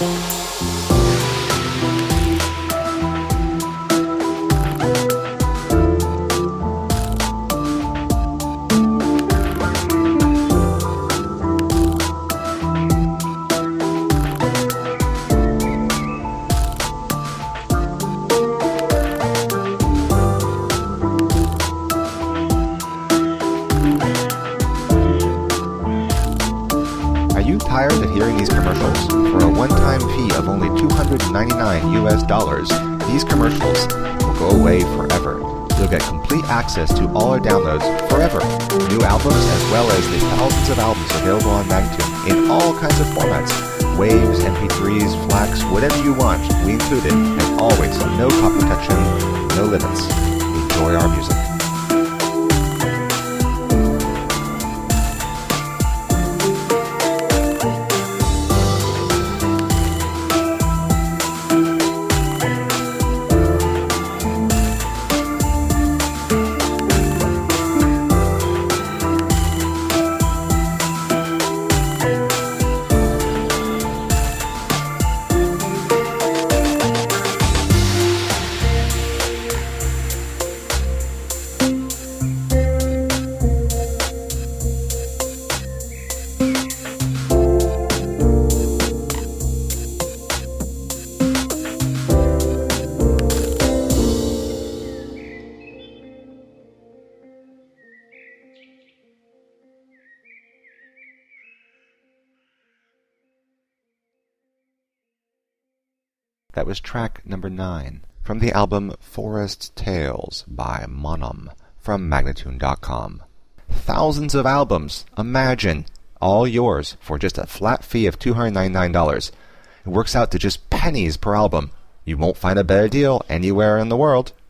Tired of hearing these commercials? For a one-time fee of only $299 US, these commercials will go away forever. You'll get complete access to all our downloads forever. New albums as well as the thousands of albums available on Magnatune in all kinds of formats. Waves, MP3s, FLACs, whatever you want, we include it. And always, no copy protection, no limits. Enjoy our music. That was track number 9 from the album Forest Tales by Monum from Magnatune.com. Thousands of albums, imagine, all yours for just a flat fee of $299. It works out to just pennies per album. You won't find a better deal anywhere in the world.